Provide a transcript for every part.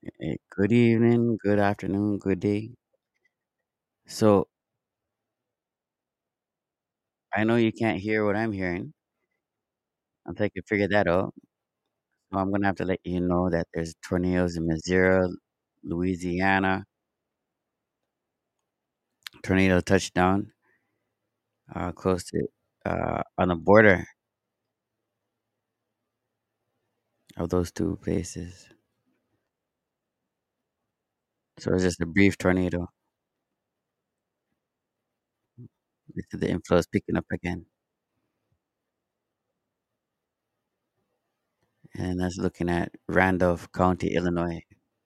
Good evening, good afternoon, good day. So I know you can't hear what I'm hearing until I can figure that out. So I'm gonna have to let you know that there's tornadoes in Missouri, Louisiana, tornado touchdown, close to on the border of those two places. So it's just a brief tornado. This is the inflow is picking up again, and that's looking at Randolph County, Illinois.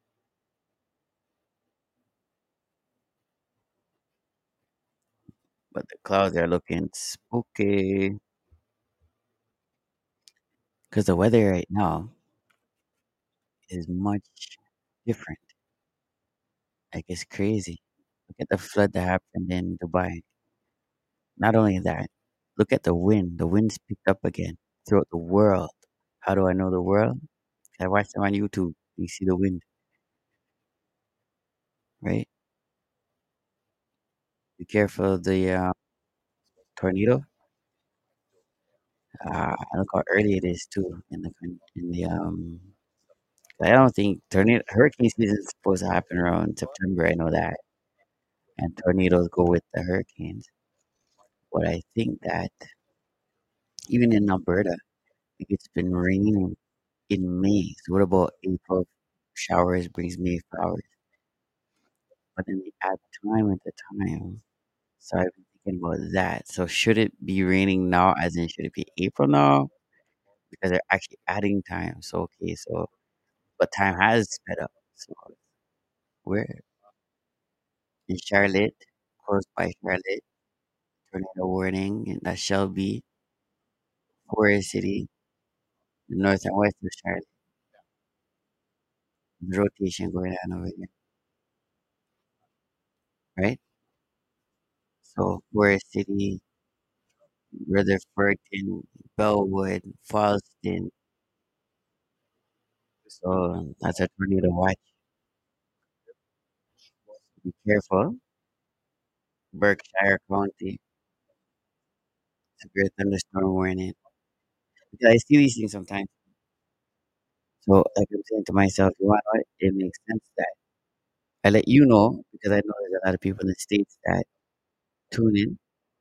But the clouds are looking spooky because the weather right now is much different. Like it's crazy. Look at the flood that happened in Dubai. Not only that, look at the wind. The wind's picked up again throughout the world. How do I know the world? I watched them on YouTube. You see the wind, right? Be careful of the tornado. Look how early it is too in the. I don't think tornado hurricane season is supposed to happen around September. I know that, and tornadoes go with the hurricanes. But I think that even in Alberta, it's been raining in May. So what about April showers brings May flowers? But then they add time at the time. So I've been thinking about that. So should it be raining now, as in should it be April now? Because they're actually adding time. So okay, so but time has sped up. So we're in Charlotte, close by Charlotte, tornado warning, and that shall be Forest City, the north and west of Charlotte. The rotation going on over here, right? So Forest City, Rutherfordton, Bellwood, Falston. So that's a tornado watch. Be careful. Berkshire County, severe thunderstorm warning. Because I see these things sometimes. So like I'm saying to myself, you know what? It makes sense that I let you know because I know there's a lot of people in the States that tune in.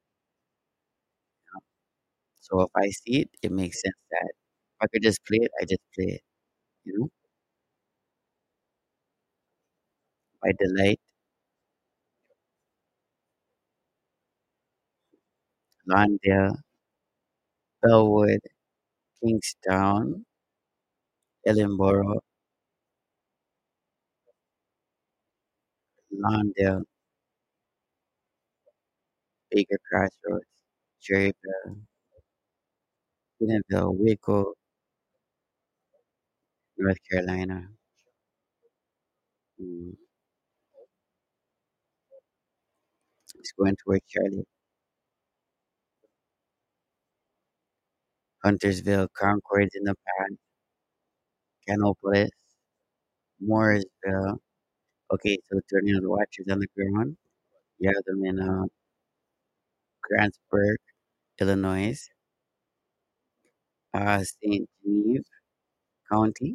So if I see it, it makes sense that if I could just play it, I just play it. You know, by delight, Lawndale, Bellwood, Kingstown, Ellenboro, Lawndale, Baker Crossroads, Cherryville, Bentonville, Waco, North Carolina. Mm, it's going towards Charlotte, Huntersville, Concord in the past, Canopolis, Mooresville. Okay, so tornado watchers on the ground. You have them in Grantsburg, Illinois, St. Genevieve County,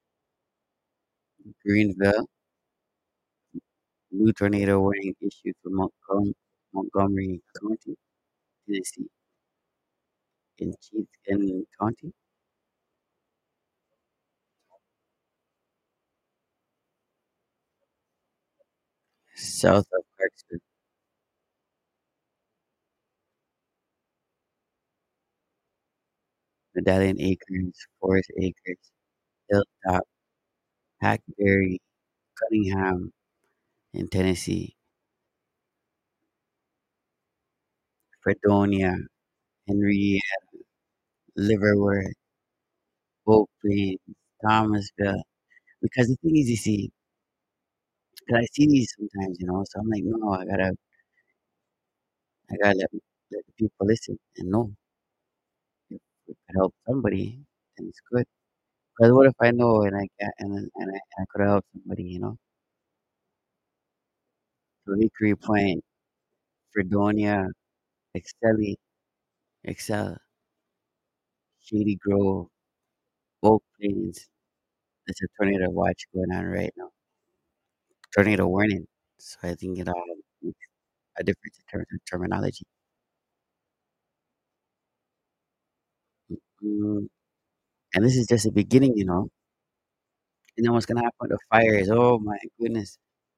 Greenville. New tornado warning issued for Montgomery County, Tennessee, in Cheatham County, south of Clarksville. Medallion Acres, Forest Acres, Hilltop, Hackberry, Cunningham in Tennessee, Fredonia, Henry, Liverworth, Oak Plains, Thomasville. Because the thing is, you see, 'cause I see these sometimes, so I'm like, no, I gotta let the people listen and know if we can help somebody, then it's good. Because what if I know and I can't, and I could have helped somebody, you know? So Hickory Point, Fredonia, Excel, Excel, Shady Grove, Oak Plains. There's a tornado watch going on right now. Tornado warning. So I think it all makes a difference in terms of terminology. Mm, and this is just the beginning, you know. And then what's gonna happen with the fires? Oh my goodness!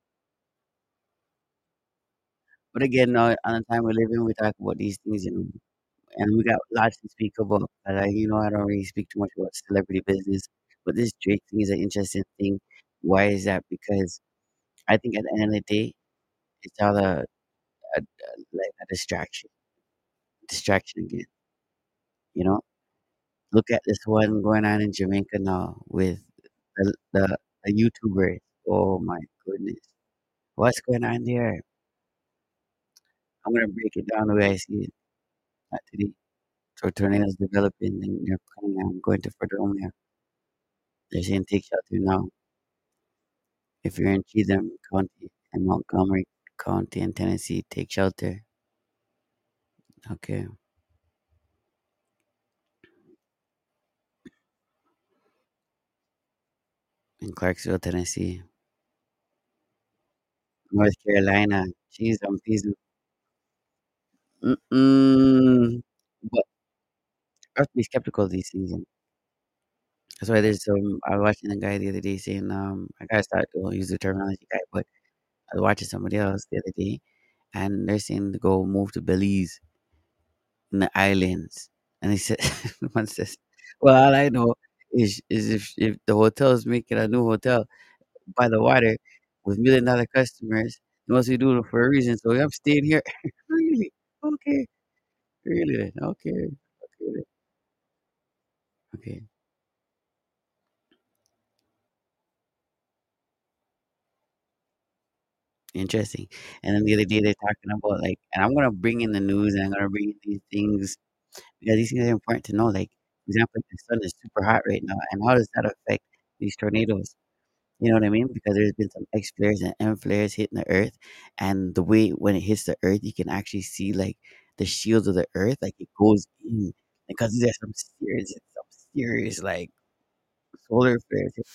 But again, on the time we live in, we talk about these things, you know, and we got lots to speak about. But I don't really speak too much about celebrity business. But this Drake thing is an interesting thing. Why is that? Because I think at the end of the day, it's all like a distraction again. You know, look at this one going on in Jamaica now with the YouTubers. Oh my goodness, what's going on there? I'm gonna break it down the way I see it today. So tornadoes developing and they're coming out, going to Fredonia. They're saying take shelter now. If you're in Cheatham County and Montgomery County in Tennessee, take shelter. Okay. In Clarksville, Tennessee. North Carolina. Jeez, I'm pleased. Mm-mm. But I have to be skeptical of these things. That's why there's I was watching a guy the other day saying, I gotta start to use the terminology guy, but I was watching somebody else the other day and they're saying to go move to Belize in the islands. And he said, one says, well, all I know is if the hotel's making a new hotel by the water with $1 million customers, they must be doing it for a reason. So I'm staying here. Really? Okay. Really? Then? Okay. Okay. Then. Okay. Interesting. And then the other day they're talking about like, and I'm gonna bring in the news and I'm gonna bring in these things because these things are important to know. Like, for example, like the sun is super hot right now, and how does that affect these tornadoes? You know what I mean? Because there's been some X flares and M flares hitting the earth, and the way when it hits the earth, you can actually see like the shields of the earth, like it goes in. Because these are some serious like solar flares hit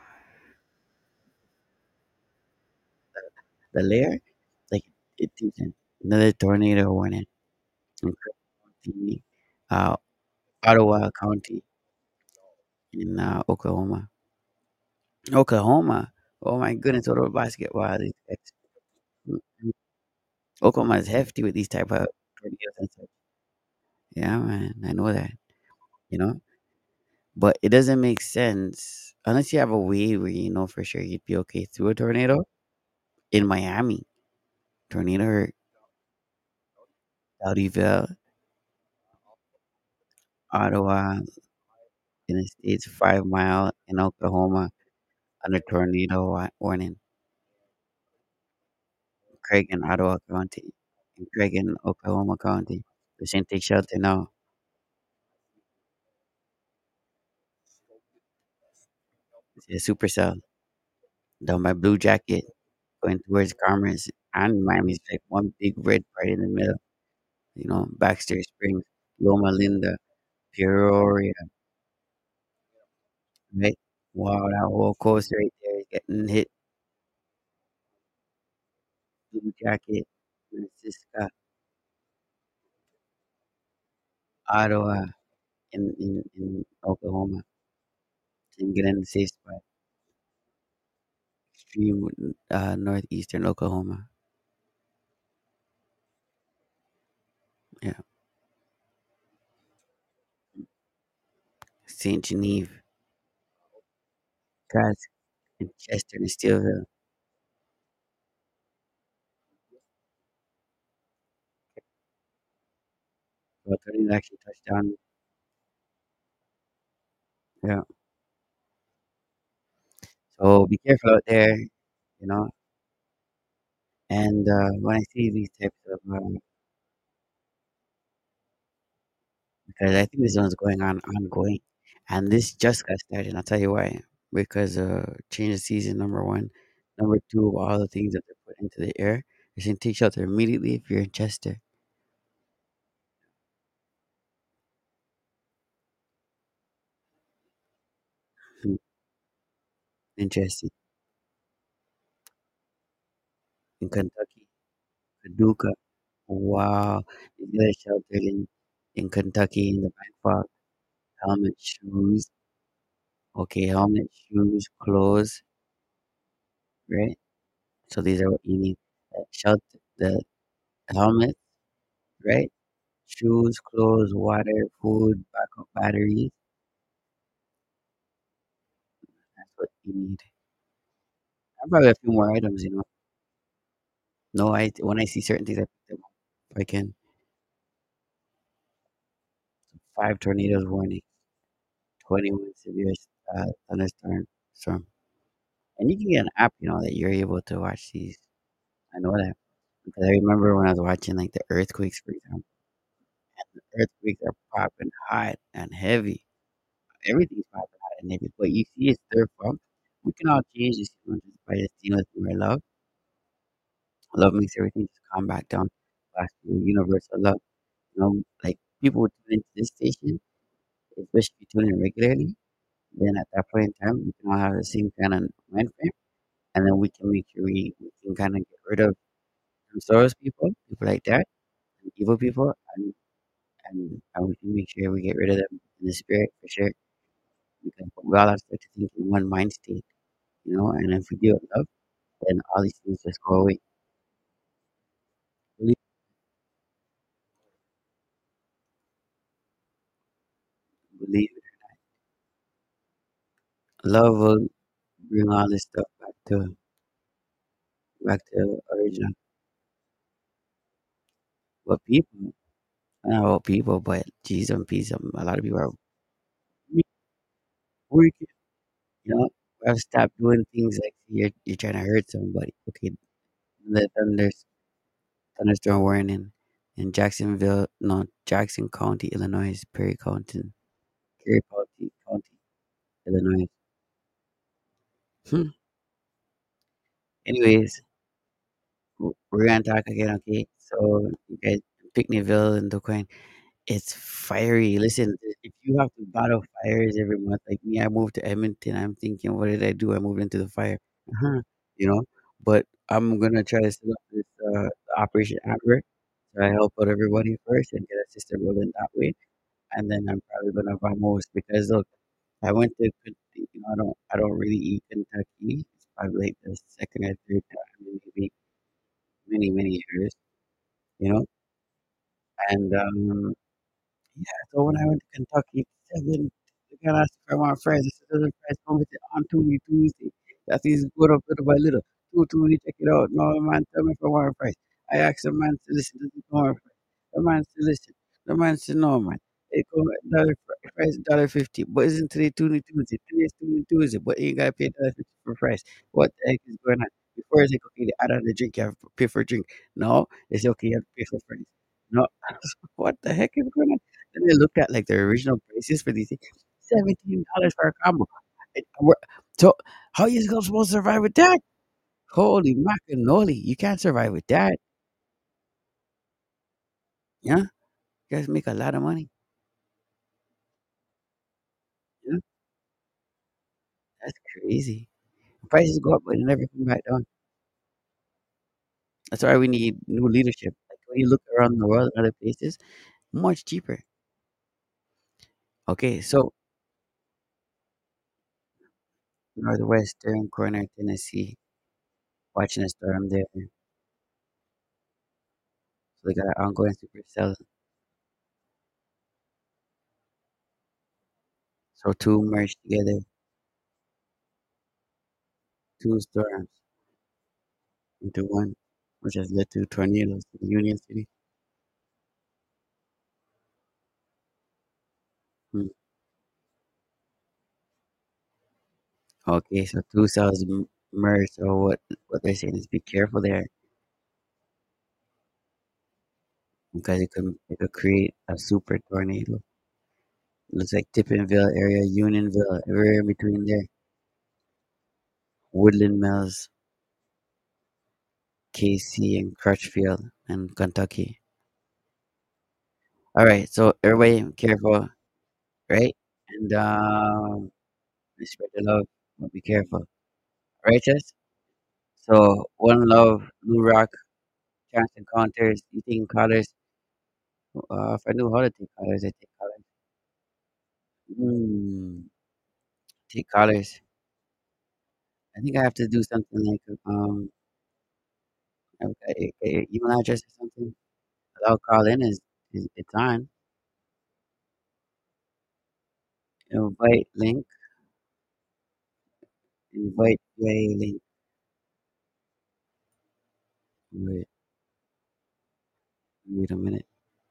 the layer, like it gives another tornado warning in Cook County, uh, Ottawa County in Oklahoma. Oklahoma. Oh my goodness, what about basketball? These guys. Mm-mm. Oklahoma is hefty with these type of tornadoes and stuff. Yeah, man, I know that. You know, but it doesn't make sense unless you have a way where you know for sure you'd be okay through a tornado. In Miami, tornado hurt Dowdyville, Ottawa, in the states, 5 Mile in Oklahoma under tornado warning. Craig in Ottawa County, and Craig in Oklahoma County. The same take shelter now. It's a supercell down by Blue Jacket, going towards Commerce and Miami's like one big red part in the middle. You know, Baxter Springs, Loma Linda, Peoria, right? Wow, that whole coast right there is getting hit. Blue Jacket, Francisca, Ottawa, in Oklahoma. And get in the safe spot. Extreme northeastern Oklahoma. Yeah. St. Genevieve, Trask, and Chester and Steelville. So I couldn't actually touch down. Yeah. So be careful out there, you know. And when I see these types of, because I think this one's going on ongoing, And this just got started. I'll tell you why. Because change of season, number one. Number two, all the things that they put into the air. You should take shelter immediately if you're in Chester. Hmm, interesting. In Kentucky, Paducah. Wow. You get sheltered in Kentucky in the back fog. Helmet, shoes. Okay, helmet, shoes, clothes, right? So these are what you need. Shelter, the helmet, right? Shoes, clothes, water, food, backup batteries. That's what you need. I probably a few more items, you know. No, I when I see certain things, I pick them up. If I can. 5 tornadoes warning, 21 severe thunderstorm. Storm. And you can get an app, you know, that you're able to watch these. I know that because I remember when I was watching like the earthquakes, for example. The earthquakes are popping hot and heavy. Everything's popping hot and heavy. But you see, it's their fault. We can all change this, you know, just by just seeing with more love. Love makes everything just calm back down. Back to universal love. You know, like people would tune into this station, especially if you tune in regularly. Then at that point in time, we can all have the same kind of mind frame, and then we can make sure we can kind of get rid of those people, people like that, and evil people, and we can make sure we get rid of them in the spirit for sure. Because we all have to start to think in one mind state, you know. And if we do it love, then all these things just go away. Believe, believe it. Love will bring all this stuff back to original. But people, I don't know about people, but geez and peace, a lot of people are working. You know, I've stopped doing things like you're trying to hurt somebody. Okay, the thunderstorm warning in Jacksonville, no, Jackson County, Illinois, Perry County, Illinois. Hmm. Anyways, we're gonna talk again, okay? So, you guys, Picnickville and Duquesne, it's fiery. Listen, if you have to battle fires every month, like me, I moved to Edmonton. I'm thinking, what did I do? I moved into the fire, uh you know. But I'm gonna try to set up this Operation Amber. So I help out everybody first and get a system rolling that way, and then I'm probably gonna vamos because look, I went to I don't really eat Kentucky. It's probably like the second or third time in maybe many years, you know. And yeah, so when I went to Kentucky, seven, the girl asked if I want fries. I said, "Those are fries come with it on Tuesday. That is good up little by little. Tuesday, check it out. No man, tell me if I want fries. I asked the man to listen to the want fries. The man said, listen. The man said, no man. It come at fries $1.50. But isn't today Tuesday? Today is Tuesday, but you gotta pay $1.50 for fries. What the heck is going on? Before it's like, okay, they add on the drink, you have to pay for a drink. No, it's okay, you have to pay for fries. No, what the heck is going on? Then I looked at like the original prices for these things, $17 for a combo. So how you supposed to survive with that? Holy macaroni! You can't survive with that. Yeah, you guys make a lot of money. Yeah, that's crazy. Prices go up, but they never come back down. That's why we need new leadership. Like when you look around the world, other places, much cheaper. Okay, so northwestern corner Tennessee, watching a storm there. So they got an ongoing supercell. So two merged together, two storms into one, which has led to tornadoes in Union City. Hmm. Okay, so two cells merged. So what they're saying is be careful there because it could create a super tornado. Looks like Tippinville area, Unionville, everywhere in between there. Woodland Mills, KC, and Crutchfield, and Kentucky. All right, so everybody careful, right? And spread the love, but be careful. Righteous? So one love, New Rock, chance encounters, eating colors. If I knew how to take colors, I take colors. Mm, take colors. I think I have to do something like email address or something. I'll call in is it's on. Invite link, invite J link. Wait, wait a minute.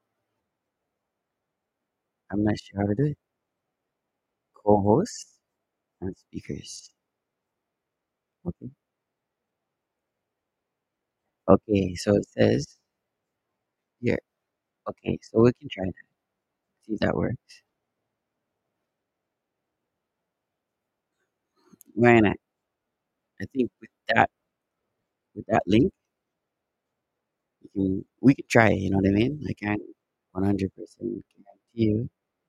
I'm not sure how to do it. Co-host and speakers. Okay. Okay, so it says here. Okay, so we can try that. See if that works. Why not? I think with that link, we could try it, you know what I mean? I can't 100% guarantee you.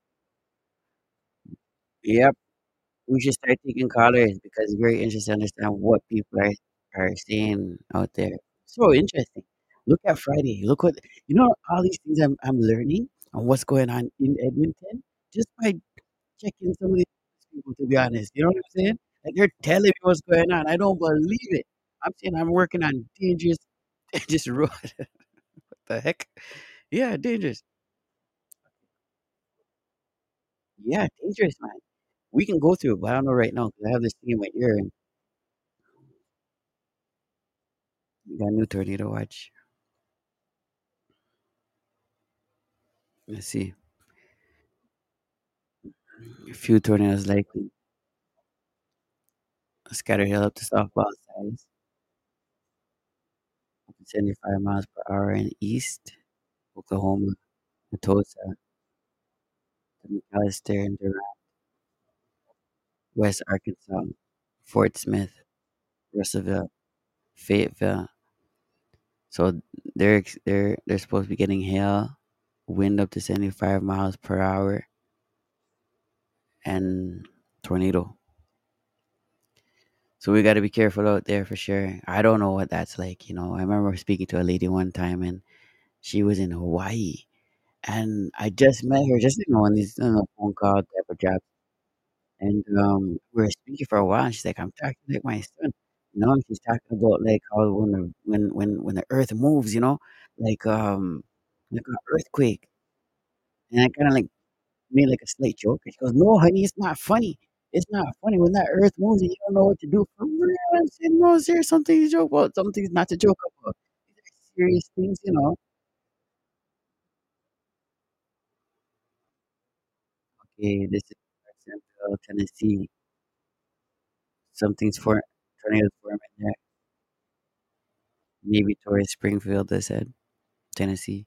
Yep, we should start taking callers because it's very interesting to understand what people are saying out there. So interesting. Look at Friday. Look what all these things I'm learning and what's going on in Edmonton just by checking some of these people, to be honest. You know what I'm saying? Like they're telling me what's going on. I don't believe it. I'm saying I'm working on dangerous dangerous road. What the heck? Yeah, dangerous. Yeah, dangerous, man. We can go through it, but I don't know right now because I have this thing in my ear and we got a new tornado watch. Let's see. A few tornadoes likely. Scatter hill up to softball size. Up to 75 miles per hour in east. Oklahoma, Atosa, to McAllister and Durant. West Arkansas, Fort Smith, Russellville, Fayetteville. So they're supposed to be getting hail, wind up to 75 miles per hour, and tornado. So we got to be careful out there for sure. I don't know what that's like. I remember speaking to a lady one time, and she was in Hawaii, and I just met her just on these phone call type of job, and we were speaking for a while. And she's like, "I'm talking like my son," and she's talking about like how when the Earth moves, like an earthquake, and I kind of like made like a slight joke. And she goes, "No, honey, it's not funny. It's not funny when that Earth moves and you don't know what to do for real." I said, "No, is there something to joke about? Something's not to joke about. These are serious things." Okay, this is Central Tennessee. Something's for tornadoes forming there. Maybe towards Springfield, they said. Tennessee.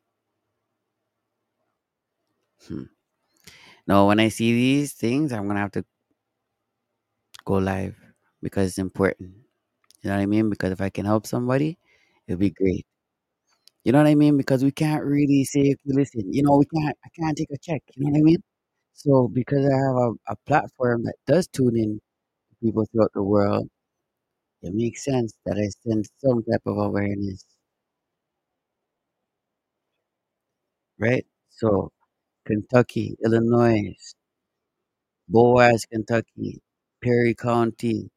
Hmm. No, when I see these things, I'm gonna have to go live because it's important. You know what I mean? Because if I can help somebody, it'll be great. You know what I mean? Because we can't really say, "Okay, listen, I can't take a check." You know what I mean? So because I have a platform that does tune in to people throughout the world, it makes sense that I send some type of awareness, right? So Kentucky, Illinois, Boaz, Kentucky, Perry County,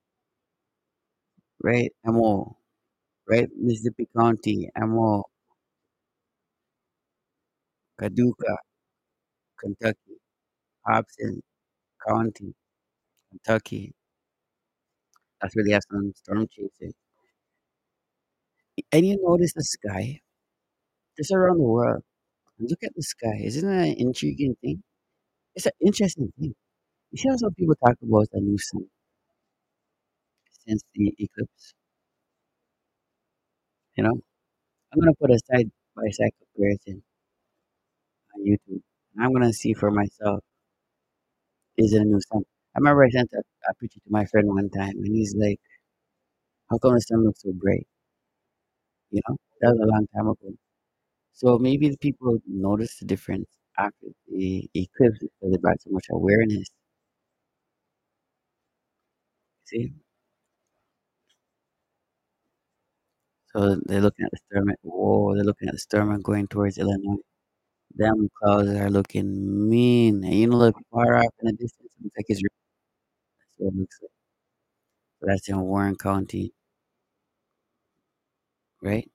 right? MO, right? Mississippi County, MO, Paducah, Kentucky, Hobson County, Kentucky. That's where they have some storm chasers. And you notice the sky just around the world. And look at the sky. Isn't that an intriguing thing? It's an interesting thing. You see how some people talk about the new sun since the eclipse? You know, I'm gonna put a side by side comparison on YouTube. And I'm gonna see for myself. Is it a new sun? I remember I sent a picture to my friend one time, and he's like, "How come the sun looks so bright?" You know, that was a long time ago. So maybe the people noticed the difference after the eclipse because it brought so much awareness. See, so they're looking at the storm. Whoa, they're looking at the storm going towards Illinois. Them clouds are looking mean, and you know, look far off in the distance. It looks like it's raining. That's what it looks like. So that's in Warren County, right?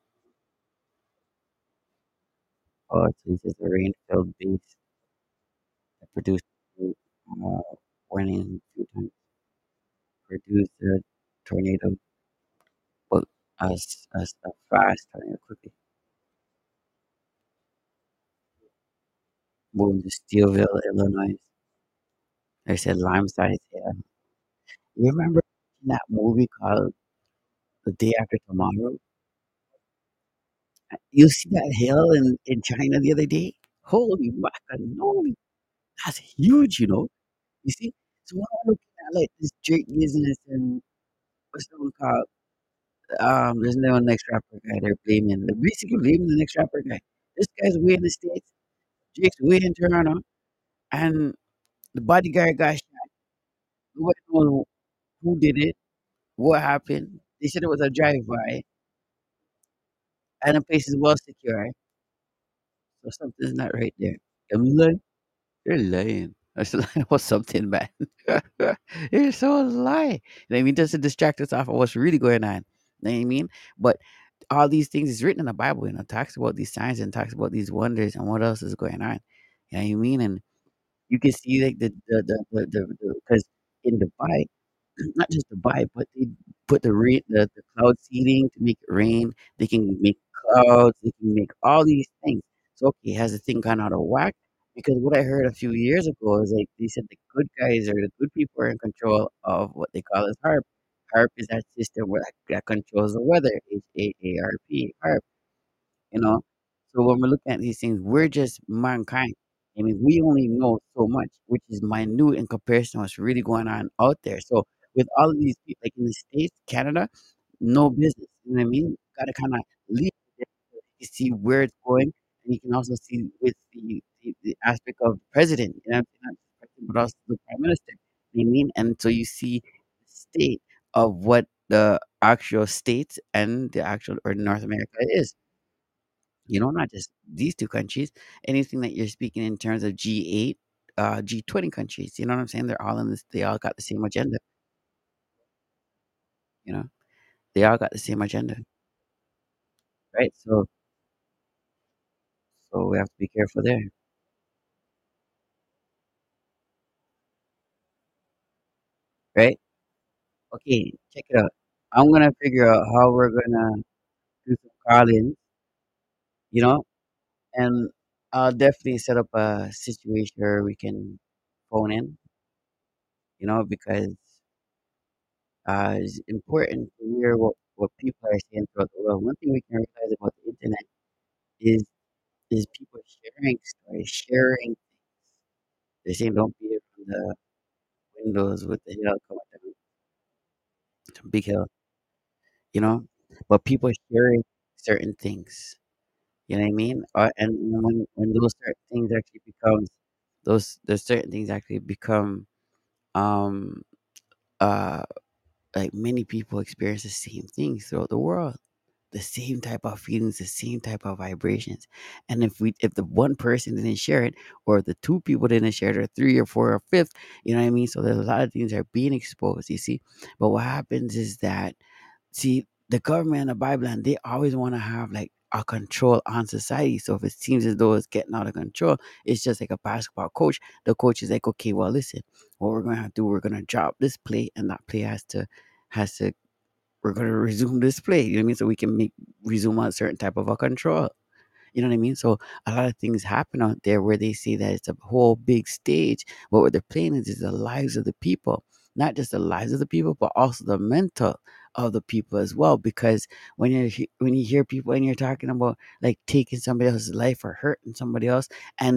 Oh, so it's just a rain-filled base that produced uh, warning a few times, produced a tornado, but a fast tornado quickly moved to Steelville, Illinois. They said Limesize. Yeah, you remember that movie called The Day After Tomorrow? You see that hill in China the other day? Holy macaroni! That's huge, you know. You see? So when I'm looking at like this Drake business and what's the one called? There's no next rapper guy they're blaming. They're basically blaming the next rapper guy. This guy's way in the States, Drake's way in Toronto, and the bodyguard got shot. Nobody knows who did it, what happened. They said it was a drive-by, and the place is well secure. So something's not right there. I'm lying. You're lying. I was lying about something, man. You're so lying. You know what I mean? Just to distract us off of what's really going on. You know what I mean? But all these things is written in the Bible, talks about these signs and talks about these wonders and what else is going on. You know what I mean? And you can see like the because in Dubai, not just Dubai, but they put the cloud seeding to make it rain. They can make clouds. They can make all these things. So okay, has the thing gone out of whack? Because what I heard a few years ago is like they said the good guys or the good people are in control of what they call as HARP. HARP is that system that controls the weather. HAARP, HARP. You know, so when we're looking at these things, we're just mankind. I mean, we only know so much, which is minute in comparison to what's really going on out there. So with all of these people, like in the States, Canada, no business. You know what I mean? Gotta kind of leave it there. You see where it's going, and you can also see with the aspect of the president, not just the president, but also the prime minister. You know what I mean? And so you see the state of what the actual states and the actual or North America is. Not just these two countries, anything that you're speaking in terms of G8, G20 countries, you know what I'm saying? They're all in this, they all got the same agenda, you know? They all got the same agenda, right? So we have to be careful there, right? Okay, check it out. I'm gonna figure out how we're gonna do some call-ins, you know, and I'll definitely set up a situation where we can phone in, because it's important to hear what people are saying throughout the world. One thing we can realize about the internet is is people sharing stories, sharing. They say don't beat it from the windows with the hill coming down. It's a big hill, you know. But people sharing certain things. You know what I mean? And when those certain things actually becomes those certain things actually become um uh like many people experience the same things throughout the world. The same type of feelings, the same type of vibrations. And if the one person didn't share it, or the two people didn't share it, or three or four or fifth, you know what I mean? So there's a lot of things that are being exposed, you see. But what happens is that see the government and the Bible and they always want to have like a control on society. So if it seems as though it's getting out of control, it's just like a basketball coach. The coach is like, okay, well listen, what we're gonna have to do, we're gonna drop this play and that play has to we're going to resume this play. You know what I mean? So we can resume a certain type of a control. You know what I mean? So a lot of things happen out there where they see that it's a whole big stage, but what they're playing is the lives of the people, not just the lives of the people, but also the mental of the people as well. Because when you hear people and you're talking about like taking somebody else's life or hurting somebody else, and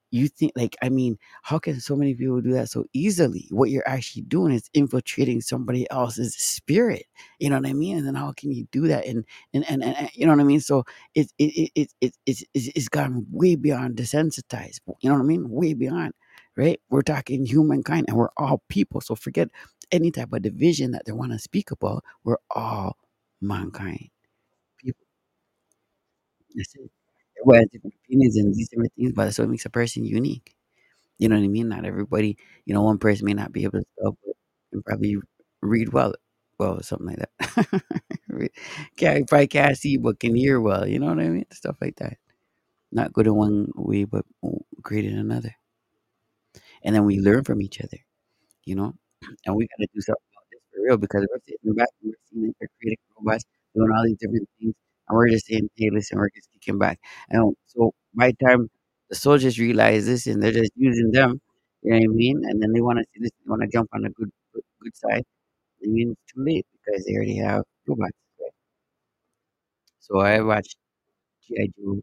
you think, like, I mean, how can so many people do that so easily? What you're actually doing is infiltrating somebody else's spirit. You know what I mean? And then how can you do that? And you know what I mean? So it's gone way beyond desensitized. You know what I mean? Way beyond, right? We're talking humankind, and we're all people. So forget any type of division that they want to speak about. We're all mankind. People. That's it. Everybody has different opinions and these different things, but that's what makes a person unique. You know what I mean? Not everybody, one person may not be able to spell, but can probably read well, or something like that. Re- probably can't see, but can hear well. You know what I mean? Stuff like that. Not good in one way, but great in another. And then we learn from each other. You know, and we got to do something about this for real because we're sitting in the back and we're seeing that they're creating robots doing all these different things, and we're just saying, "Hey, listen, we're just kicking back." And so by the time the soldiers realize this and they're just using them, you know what I mean? And then they want to see this, they want to jump on the good side. I mean, it's too late because they already have robots. Right? So I watched GI Joe,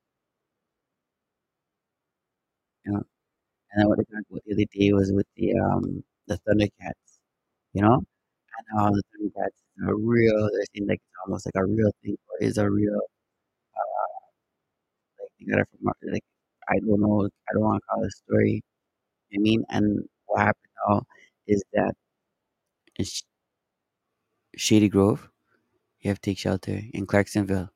you know, and then what they talked about the other day was with the Thundercats, you know. And how the Thundercats are real. They seem like it's almost like a real thing, or is a real like they got it from like I don't know. I don't want to call it a story. I mean, and what happened now is that in Shady Grove, you have to take shelter in Clarksonville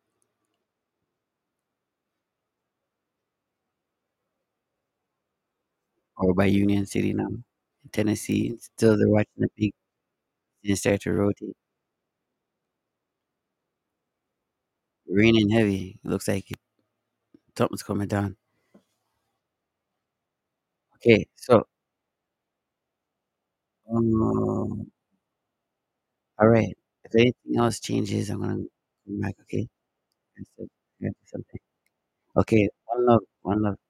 or by Union City now in Tennessee. Still, they're watching the big and start to rotate. Raining heavy. It looks like something's coming down. Okay, so um, all right. If anything else changes, I'm gonna come back. Okay. I said, I gotta do something. Okay. One love. One love.